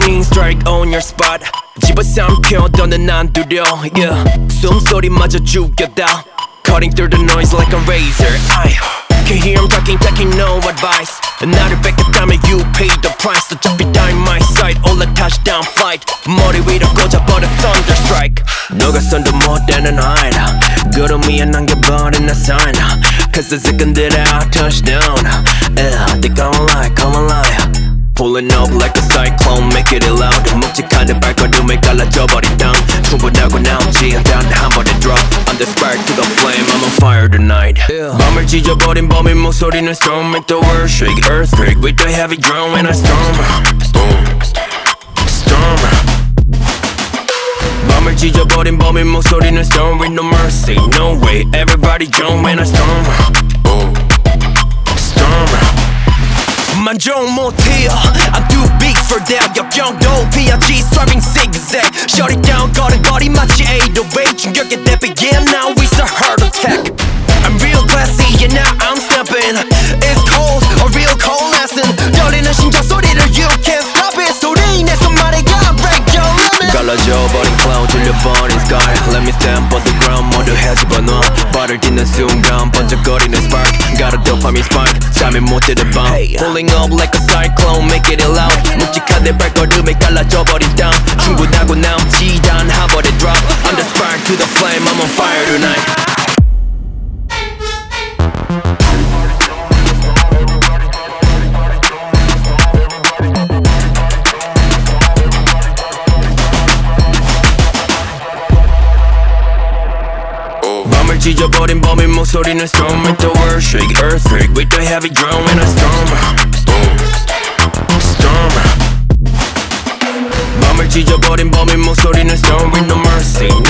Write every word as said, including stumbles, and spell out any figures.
lightning strike on your spot. 집어삼켜 너는 안 두려 yeah. 숨소리마저 죽였다. Cutting through the noise like a razor. I can hear him talking, taking no advice. 나를 뺏겼다면 you pay the price. 어차피 다 in my sight. 올라 touchdown flight. 머리 위로 꽂아버려 thunder strike. 너가 선도 못되는 hide. 구름 위에 남겨버린 나 sign. Cause the second that I touchdown yeah, they come alive, come alive. Pulling up like a cyclone, make it loud. 묵직한 발걸음을 갈라져버린 땅. 충분하고 남지 않단 한 번에 drop. On the spark to the flame, I'm on fire tonight yeah. 밤을 찢어버린 범인 목소리는 storm. Make the world shake, earthquake with the heavy drum. When I storm, storm, storm. 밤을 찢어버린 범인 목소리는 storm. With no mercy, no way, everybody jump. When I storm, storm. 만족 못해요 I'm too big for that 역경도 피하지 swerving zigzag Shut it down 걸음걸이 마치 eight oh eight 충격에 대비 yeah now it's a heart attack I'm real classy yeah now I'm stepping It's cold a real cold lesson 떨리는 심장 소리를 you can't stop it 소리 내서 말해가 break your limit 갈라져버린 cloud 들려버린 sky Let me stand on the ground 모두 해집어넣어 발을 딛는 순간 번쩍거리는 spark Got a dopamine spike 잠이 못 드는 밤 Pulling up like a cyclone make it loud 묵직한 내 발걸음에 갈라져버린 땅 충분하고 남지 단 한 번에 drop On the spark to the flame I'm on fire tonight 밤을 찢어버린 범인 목소리는 storm Make the world shake, earthquake with the heavy drum When I storm, storm, storm 밤을 찢어버린 범인 목소리는 storm With no mercy